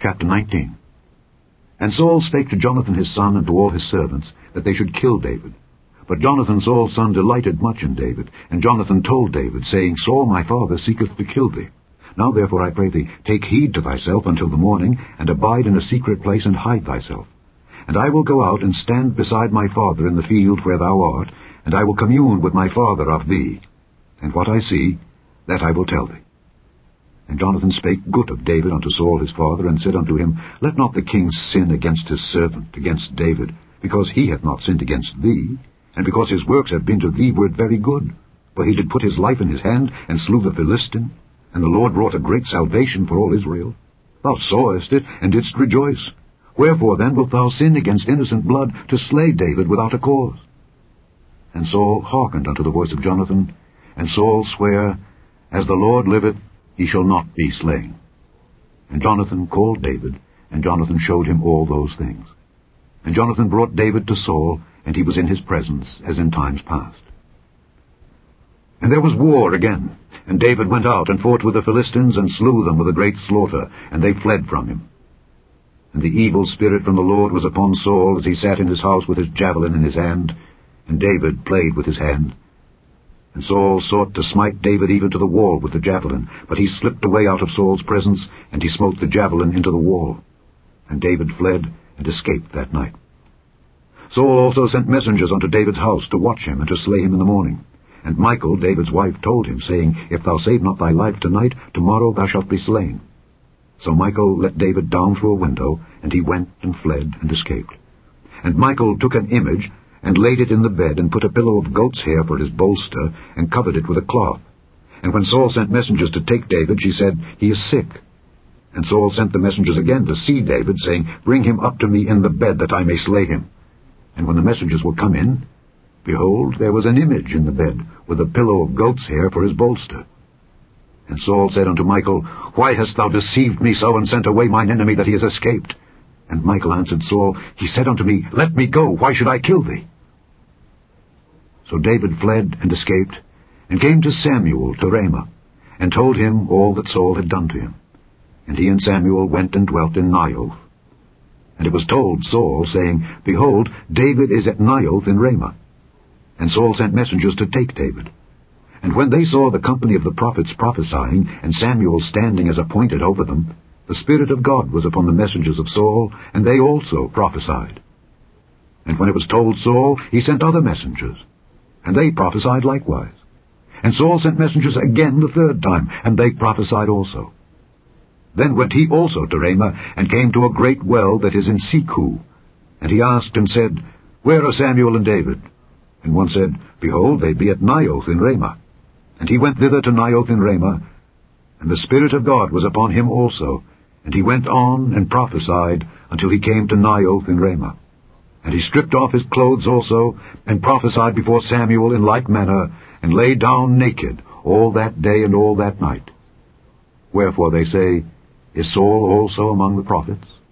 Chapter 19. And Saul spake to Jonathan his son and to all his servants, that they should kill David. But Jonathan Saul's son delighted much in David. And Jonathan told David, saying, Saul my father seeketh to kill thee. Now therefore I pray thee, take heed to thyself until the morning, and abide in a secret place, and hide thyself. And I will go out and stand beside my father in the field where thou art, and I will commune with my father of thee. And what I see, that I will tell thee. And Jonathan spake good of David unto Saul his father, and said unto him, Let not the king sin against his servant, against David, because he hath not sinned against thee, and because his works have been to thee word very good. For he did put his life in his hand, and slew the Philistine, and the Lord wrought a great salvation for all Israel. Thou sawest it, and didst rejoice. Wherefore then wilt thou sin against innocent blood, to slay David without a cause? And Saul hearkened unto the voice of Jonathan, and Saul sware, As the Lord liveth, he shall not be slain. And Jonathan called David, and Jonathan showed him all those things. And Jonathan brought David to Saul, and he was in his presence, as in times past. And there was war again, and David went out and fought with the Philistines, and slew them with a great slaughter, and they fled from him. And the evil spirit from the Lord was upon Saul, as he sat in his house with his javelin in his hand, and David played with his hand. And Saul sought to smite David even to the wall with the javelin, but he slipped away out of Saul's presence, and he smote the javelin into the wall. And David fled, and escaped that night. Saul also sent messengers unto David's house to watch him, and to slay him in the morning. And Michal, David's wife, told him, saying, If thou save not thy life tonight, tomorrow thou shalt be slain. So Michal let David down through a window, and he went and fled and escaped. And Michal took an image, and laid it in the bed, and put a pillow of goat's hair for his bolster, and covered it with a cloth. And when Saul sent messengers to take David, she said, He is sick. And Saul sent the messengers again to see David, saying, Bring him up to me in the bed, that I may slay him. And when the messengers were come in, behold, there was an image in the bed, with a pillow of goat's hair for his bolster. And Saul said unto Michal, Why hast thou deceived me so, and sent away mine enemy, that he has escaped? And Michal answered Saul, He said unto me, Let me go, why should I kill thee? So David fled and escaped, and came to Samuel to Ramah, and told him all that Saul had done to him. And he and Samuel went and dwelt in Naioth. And it was told Saul, saying, Behold, David is at Naioth in Ramah. And Saul sent messengers to take David. And when they saw the company of the prophets prophesying, and Samuel standing as appointed over them, the Spirit of God was upon the messengers of Saul, and they also prophesied. And when it was told Saul, he sent other messengers, and they prophesied likewise. And Saul sent messengers again the third time, and they prophesied also. Then went he also to Ramah, and came to a great well that is in Seku. And he asked and said, Where are Samuel and David? And one said, Behold, they be at Naioth in Ramah. And he went thither to Naioth in Ramah, and the Spirit of God was upon him also. And he went on and prophesied until he came to Naioth in Ramah. And he stripped off his clothes also, and prophesied before Samuel in like manner, and lay down naked all that day and all that night. Wherefore they say, Is Saul also among the prophets?